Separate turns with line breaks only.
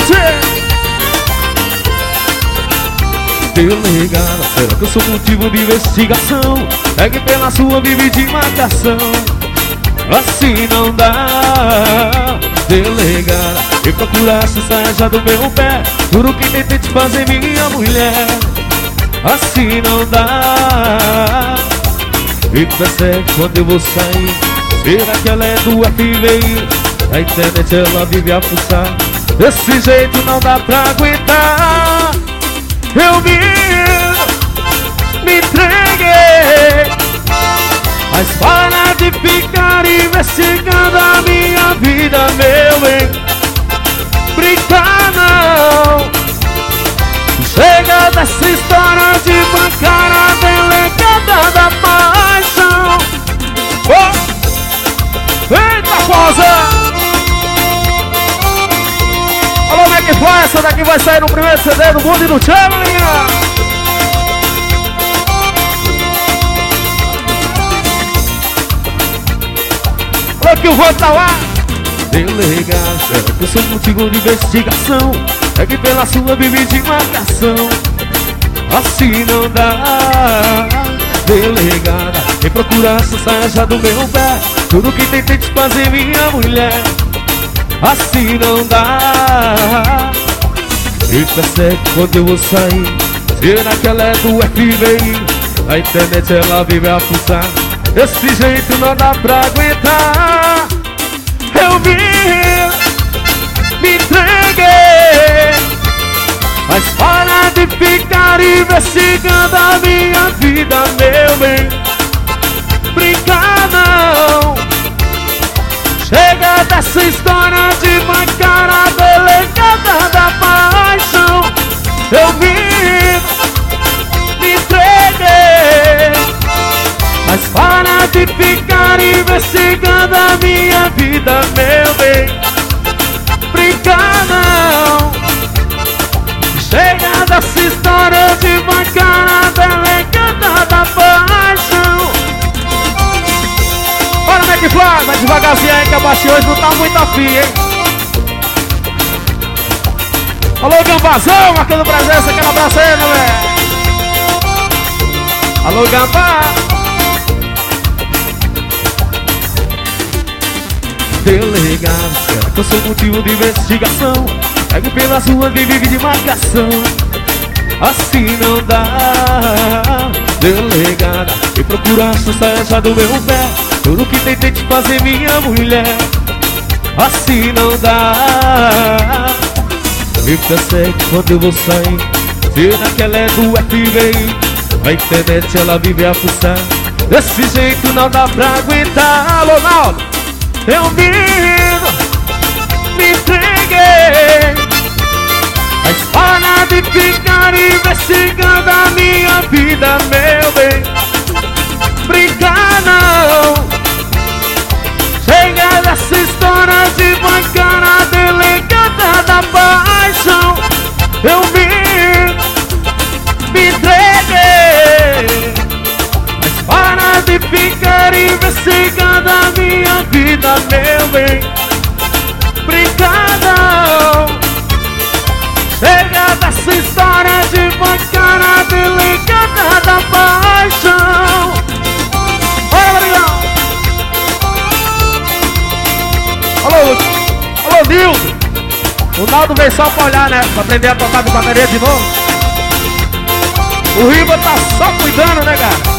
você. Delegada, será que eu sou motivo de investigação? É que pela sua vive de marcação. Assim não dá. Delegada, e procurasse saia já do meu pé. Juro que tentei te fazer minha mulher. Assim não dá. E persegue quando eu vou sair. Será que ela é do FBI? Na internet ela vive a fuçar. Desse jeito não dá pra aguentar. Eu me entreguei. Mas para de ficar investigando a minha vida, meu bem. Brincar não. Chega dessa história de bancar a delegada da paixão. Oh! Eita coisa! Alô, como é que foi? Essa daqui vai sair no primeiro CD do mundo e no tchau, menina! Alô, que o voo tá lá! Delegada, será que eu sou motivo de investigação? É que pela sua vive de marcação. Assim não dá. Delegada, quem procurasse saia já do meu pé. Tudo que tentei te fazer minha mulher. Assim não dá. E persegue quando eu vou sair. Será que ela é do FBI? Na internet ela vive a fuçar. Desse jeito não dá pra aguentar. Eu me entreguei. Mas para de ficar investigando a minha vida, meu bem. Brincar não. Chega dessa história de bancar a delegada da paixão. Eu me entreguei. Mas para de ficar investigando a minha vida, meu bem. Brincar não. Chega dessa história de bancar a delegada da paixão. Bora, McFly, vai devagarzinho aí que a baixa hoje não tá muito afim, hein? Alô, Gambazão, marcando presença, aquela abraço aí, meu velho. Alô, Gambá. Delegado, será que eu sou motivo de investigação? Pego pelas ruas e vive de marcação. Assim não dá. Delegada, e procurasse saia já do meu pé. Tudo que tentei te fazer minha mulher. Assim não dá. Me persegue quando eu vou sair. Será que ela é do FBI? Na internet ela vive a fuçar. Desse jeito não dá pra aguentar. Alô, Naldo, eu me entreguei. Mas para de ficar investigando a minha vida, meu bem. Brincar não. Chega dessa história de bancar a delegada da paixão. Eu me entreguei. Mas para de ficar investigando a minha vida, meu bem. Brincar não. Chega dessa história de bancar a delegada da paixão. Olha, Maringão. Alô, Nildo. O Naldo veio só pra olhar, né? Pra aprender a tocar de bateria de novo. O Riva tá só cuidando, né, cara?